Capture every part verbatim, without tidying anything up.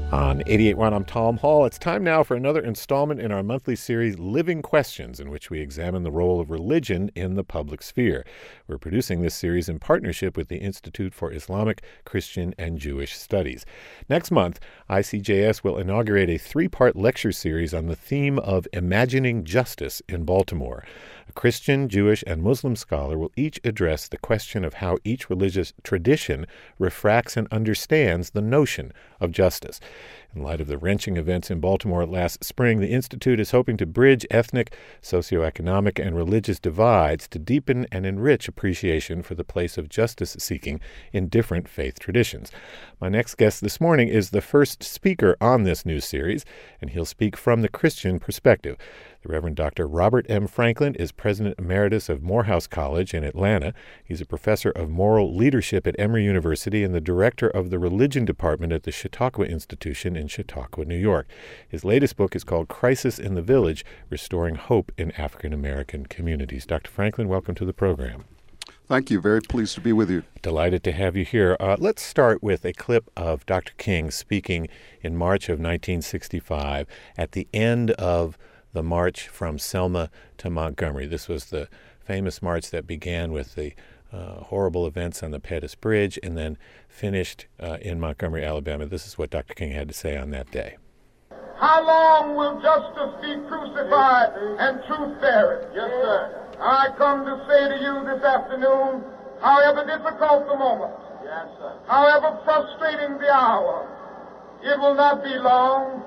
On eighty-eight point one, I'm Tom Hall. It's time now for another installment in our monthly series, Living Questions, in which we examine the role of religion in the public sphere. We're producing this series in partnership with the Institute for Islamic, Christian, and Jewish Studies. Next month, I C J S will inaugurate a three-part lecture series on the theme of imagining justice in Baltimore. A Christian, Jewish, and Muslim scholar will each address the question of how each religious tradition refracts and understands the notion of justice. In light of the wrenching events in Baltimore last spring, the Institute is hoping to bridge ethnic, socioeconomic, and religious divides to deepen and enrich appreciation for the place of justice seeking in different faith traditions. My next guest this morning is the first speaker on this new series, and he'll speak from the Christian perspective. The Reverend Doctor Robert M. Franklin is President Emeritus of Morehouse College in Atlanta. He's a professor of moral leadership at Emory University and the director of the Religion Department at the Chautauqua Institution in Chautauqua, New York. His latest book is called Crisis in the Village, Restoring Hope in African American Communities. Doctor Franklin, welcome to the program. Thank you. Very pleased to be with you. Delighted to have you here. Uh, let's start with a clip of Doctor King speaking in March of nineteen sixty-five at the end of the march from Selma to Montgomery. This was the famous march that began with the uh, horrible events on the Pettus Bridge and then finished uh, in Montgomery, Alabama. This is what Doctor King had to say on that day. How long will justice be crucified and truth buried? Yes, sir. I come to say to you this afternoon, however difficult the moment, yes, sir. However frustrating the hour, it will not be long,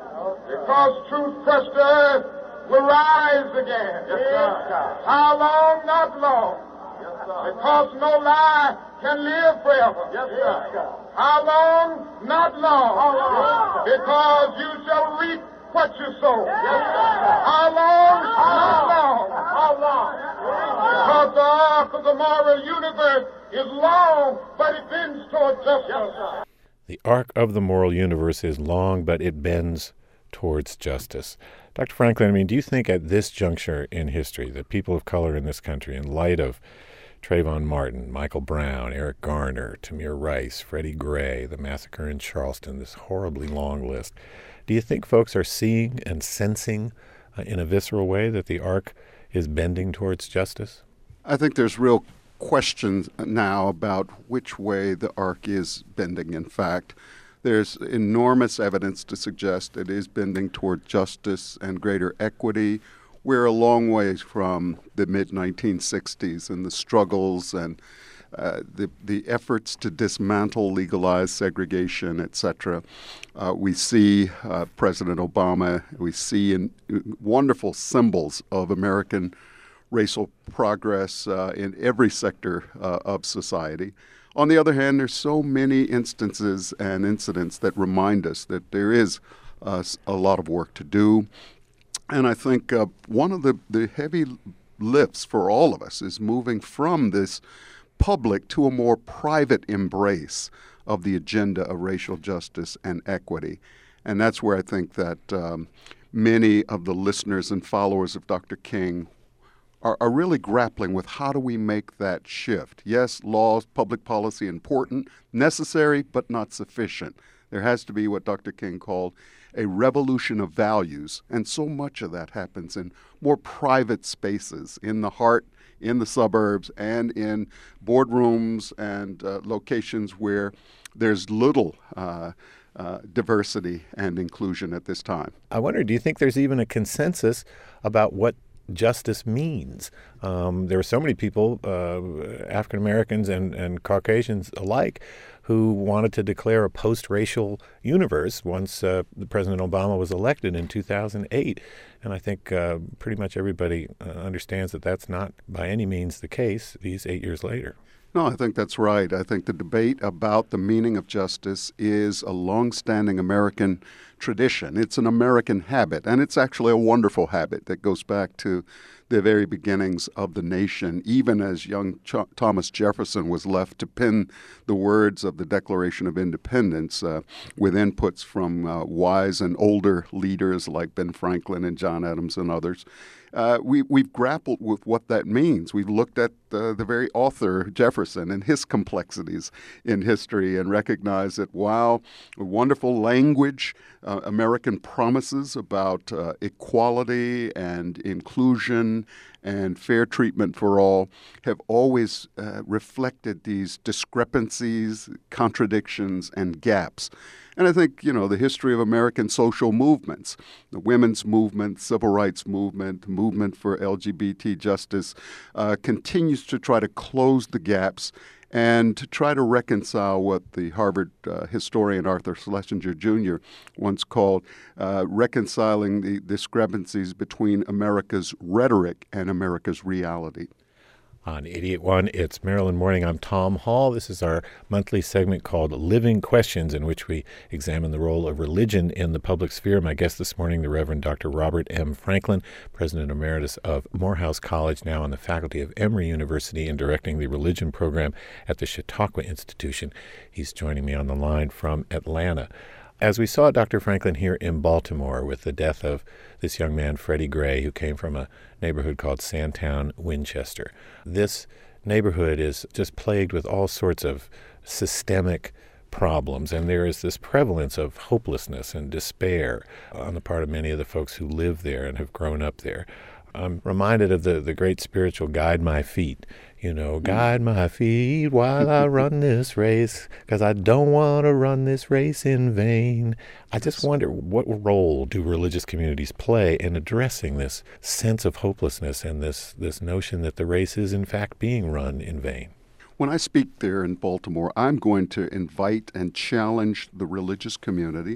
because truth crushed earth will rise again. Yes, sir. How long? Not long. Yes, sir. Because no lie can live forever. Yes, sir. How long? Not long. How long? Because you shall reap what you sow. Yes, sir. How long? Not long. How long? Because the arc of the moral universe is long, but it bends toward justice. Yes, sir. The arc of the moral universe is long, but it bends towards justice. Doctor Franklin, I mean, do you think at this juncture in history that people of color in this country, in light of Trayvon Martin, Michael Brown, Eric Garner, Tamir Rice, Freddie Gray, the massacre in Charleston, this horribly long list, do you think folks are seeing and sensing uh, in a visceral way that the arc is bending towards justice? I think there's real questions now about which way the arc is bending, in fact. There's enormous evidence to suggest it is bending toward justice and greater equity. We're a long ways from the mid nineteen sixties and the struggles and uh, the the efforts to dismantle legalized segregation, et cetera. Uh, we see uh, President Obama, we see in, in wonderful symbols of American racial progress uh, in every sector uh, of society. On the other hand, there's so many instances and incidents that remind us that there is uh, a lot of work to do. And I think uh, one of the, the heavy lifts for all of us is moving from this public to a more private embrace of the agenda of racial justice and equity. And that's where I think that um, many of the listeners and followers of Doctor King Are, are really grappling with how do we make that shift. Yes, laws, public policy, important, necessary, but not sufficient. There has to be what Doctor King called a revolution of values, and so much of that happens in more private spaces, in the heart, in the suburbs, and in boardrooms and uh, locations where there's little uh, uh, diversity and inclusion at this time. I wonder, do you think there's even a consensus about what justice means? Um, there are so many people, uh, African Americans and, and Caucasians alike, who wanted to declare a post-racial universe once uh, President Obama was elected in two thousand eight. And I think uh, pretty much everybody uh, understands that that's not by any means the case these eight years later. No, I think that's right. I think the debate about the meaning of justice is a longstanding American tradition. It's an American habit, and it's actually a wonderful habit that goes back to the very beginnings of the nation, even as young Ch- Thomas Jefferson was left to pen the words of the Declaration of Independence uh, with inputs from uh, wise and older leaders like Ben Franklin and John Adams and others. uh, we, we've grappled with what that means. We've looked at uh, the very author, Jefferson, and his complexities in history and recognized that while a wonderful language, uh, American promises about uh, equality and inclusion and fair treatment for all have always uh, reflected these discrepancies, contradictions, and gaps. And I think, you know, the history of American social movements, the women's movement, civil rights movement, movement for L G B T justice, uh, continues to try to close the gaps and to try to reconcile what the Harvard uh, historian Arthur Schlesinger Junior once called uh, reconciling the discrepancies between America's rhetoric and America's reality. On eighty-eight point one, it's Maryland Morning. I'm Tom Hall. This is our monthly segment called Living Questions, in which we examine the role of religion in the public sphere. My guest this morning, the Reverend Doctor Robert M. Franklin, President Emeritus of Morehouse College, now on the faculty of Emory University and directing the religion program at the Chautauqua Institution. He's joining me on the line from Atlanta. As we saw Doctor Franklin here in Baltimore with the death of this young man, Freddie Gray, who came from a neighborhood called Sandtown, Winchester. This neighborhood is just plagued with all sorts of systemic problems, and there is this prevalence of hopelessness and despair on the part of many of the folks who live there and have grown up there. I'm reminded of the, the great spiritual Guide My Feet. You know, guide my feet while I run this race, because I don't want to run this race in vain. I just wonder, what role do religious communities play in addressing this sense of hopelessness and this, this notion that the race is in fact being run in vain? When I speak there in Baltimore, I'm going to invite and challenge the religious community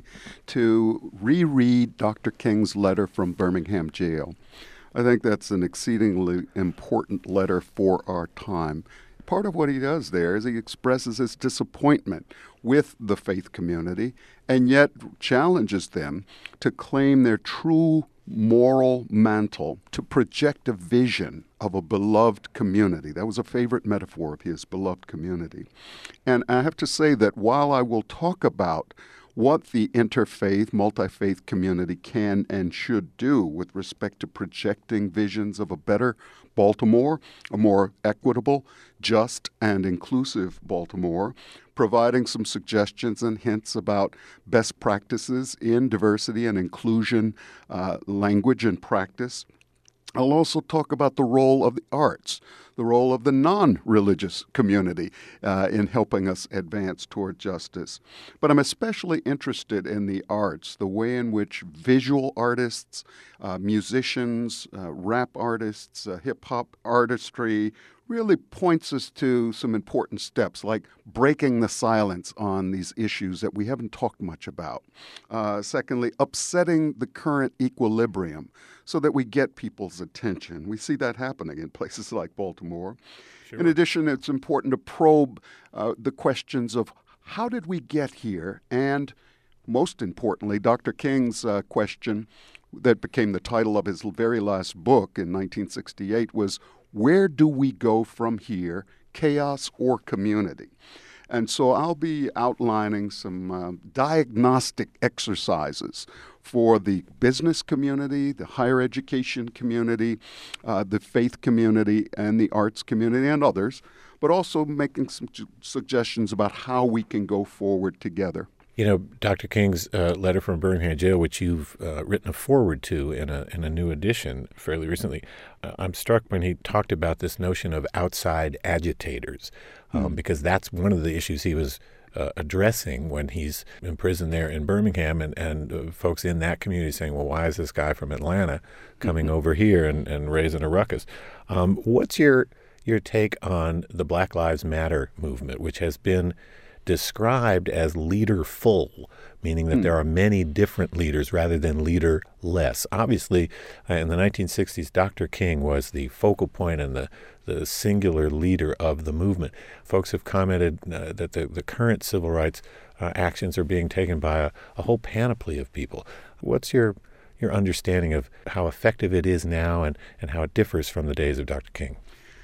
to reread Doctor King's letter from Birmingham jail. I think that's an exceedingly important letter for our time. Part of what he does there is he expresses his disappointment with the faith community and yet challenges them to claim their true moral mantle, to project a vision of a beloved community. That was a favorite metaphor of his, beloved community. And I have to say that while I will talk about what the interfaith, multi-faith community can and should do with respect to projecting visions of a better Baltimore, a more equitable, just, and inclusive Baltimore, providing some suggestions and hints about best practices in diversity and inclusion, uh, language and practice. I'll also talk about the role of the arts, the role of the non-religious community uh, in helping us advance toward justice. But I'm especially interested in the arts, the way in which visual artists, uh, musicians, uh, rap artists, uh, hip-hop artistry really points us to some important steps, like breaking the silence on these issues that we haven't talked much about. Uh, secondly, upsetting the current equilibrium so that we get people's attention. We see that happening in places like Baltimore. Sure. In addition, it's important to probe uh, the questions of how did we get here, and most importantly, Doctor King's uh, question that became the title of his very last book in nineteen sixty-eight was, where do we go from here, chaos or community? And so I'll be outlining some uh, diagnostic exercises for the business community, the higher education community, uh, the faith community, and the arts community, and others, but also making some su- suggestions about how we can go forward together. You know, Doctor King's uh, letter from Birmingham jail, which you've uh, written a foreword to in a in a new edition fairly recently, uh, I'm struck when he talked about this notion of outside agitators, um, mm. because that's one of the issues he was uh, addressing when he's in prison there in Birmingham, and, and uh, folks in that community saying, well, why is this guy from Atlanta coming mm-hmm. over here and, and raising a ruckus? Um, what's your your take on the Black Lives Matter movement, which has been described as leaderful, meaning that hmm. there are many different leaders rather than leaderless. Obviously, uh, in the nineteen sixties, Doctor King was the focal point and the, the singular leader of the movement. Folks have commented uh, that the, the current civil rights uh, actions are being taken by a, a whole panoply of people. What's your your understanding of how effective it is now and, and how it differs from the days of Doctor King?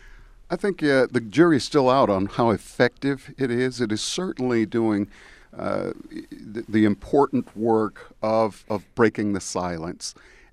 I think uh, the jury's still out on how effective it is. It is certainly doing uh, the, the important work of, of breaking the silence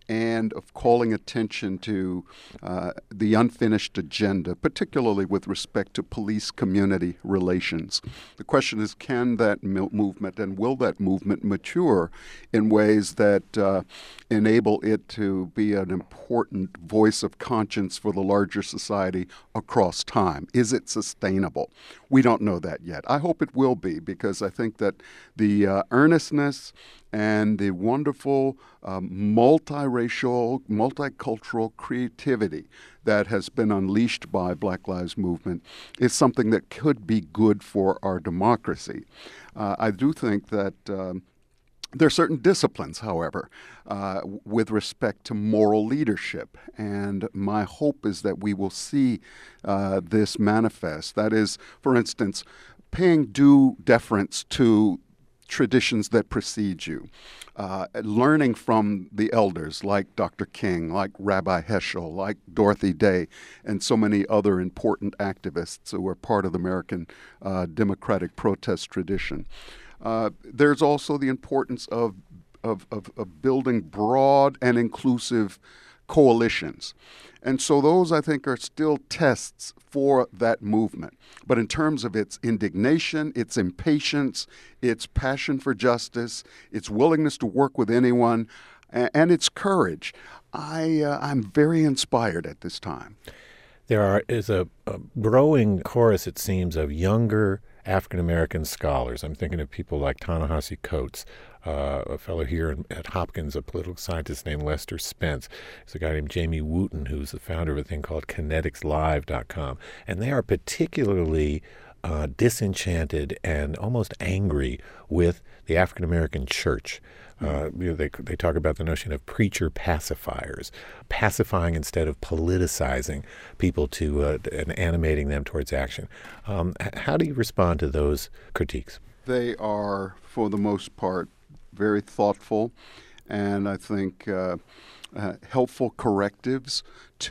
and of calling attention to uh, the unfinished agenda, particularly with respect to police-community relations. The question is, can that movement and will that movement mature in ways that uh, enable it to be an important voice of conscience for the larger society across time? Is it sustainable? We don't know that yet. I hope it will be, because I think that the uh, earnestness and the wonderful um, multiracial, multicultural creativity that has been unleashed by Black Lives Movement is something that could be good for our democracy. Uh, I do think that um, there are certain disciplines, however, uh, with respect to moral leadership, and my hope is that we will see uh, this manifest. That is, for instance, paying due deference to traditions that precede you, uh, learning from the elders like Doctor King, like Rabbi Heschel, like Dorothy Day, and so many other important activists who are part of the American uh, democratic protest tradition. Uh, there's also the importance of, of, of, of building broad and inclusive coalitions. And so those, I think, are still tests for that movement. But in terms of its indignation, its impatience, its passion for justice, its willingness to work with anyone, and, and its courage, I, uh, I'm very inspired at this time. There are, is a, a growing chorus, it seems, of younger African-American scholars. I'm thinking of people like Ta-Nehisi Coates, uh, a fellow here in, at Hopkins, a political scientist named Lester Spence. There's a guy named Jamie Wooten, who's the founder of a thing called kinetics live dot com. And they are particularly uh, disenchanted and almost angry with the African-American church. Uh, you know, they they talk about the notion of preacher pacifiers, pacifying instead of politicizing people to uh, and animating them towards action. Um, how do you respond to those critiques? They are, for the most part, very thoughtful, and I think uh, uh, helpful correctives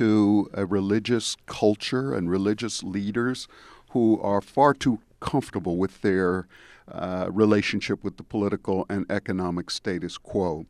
to a religious culture and religious leaders who are far too comfortable with their Uh, relationship with the political and economic status quo.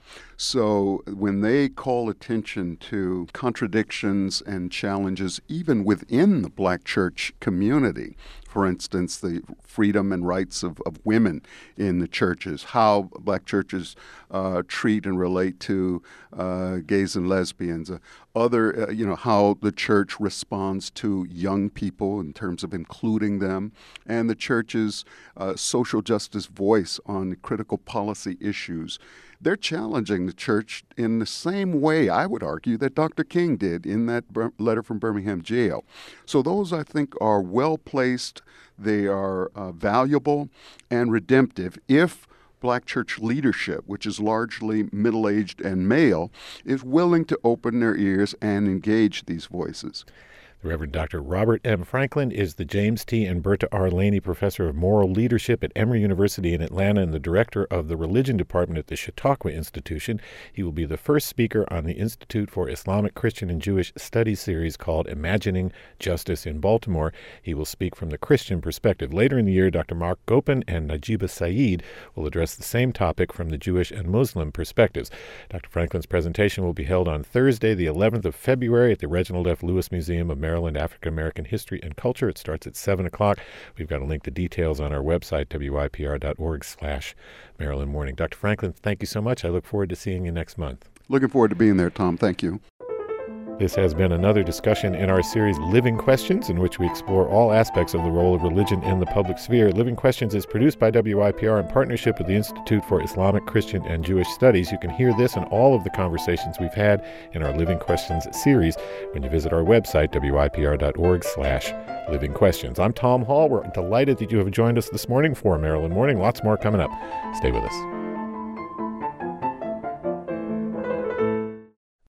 So when they call attention to contradictions and challenges even within the Black church community, for instance, the freedom and rights of, of women in the churches, how Black churches uh, treat and relate to uh, gays and lesbians, uh, other, uh, you know, how the church responds to young people in terms of including them, and the church's uh, social justice voice on critical policy issues. They're challenging the church in the same way, I would argue, that Doctor King did in that letter from Birmingham jail. So those, I think, are well-placed, they are uh, valuable and redemptive if Black church leadership, which is largely middle-aged and male, is willing to open their ears and engage these voices. The Reverend Doctor Robert M. Franklin is the James T. and Berta R. Laney Professor of Moral Leadership at Emory University in Atlanta and the Director of the Religion Department at the Chautauqua Institution. He will be the first speaker on the Institute for Islamic, Christian, and Jewish Studies series called Imagining Justice in Baltimore. He will speak from the Christian perspective. Later in the year, Doctor Mark Gopin and Najiba Saeed will address the same topic from the Jewish and Muslim perspectives. Doctor Franklin's presentation will be held on Thursday, the eleventh of February at the Reginald F. Lewis Museum of Maryland African American History and Culture. It starts at seven o'clock. We've got a link to details on our website, W I P R dot org slash Maryland Morning. Doctor Franklin, thank you so much. I look forward to seeing you next month. Looking forward to being there, Tom. Thank you. This has been another discussion in our series Living Questions, in which we explore all aspects of the role of religion in the public sphere. Living Questions is produced by W I P R in partnership with the Institute for Islamic, Christian, and Jewish Studies. You can hear this and all of the conversations we've had in our Living Questions series when you visit our website, W I P R dot org slash Living Questions. I'm Tom Hall. We're delighted that you have joined us this morning for Maryland Morning. Lots more coming up. Stay with us.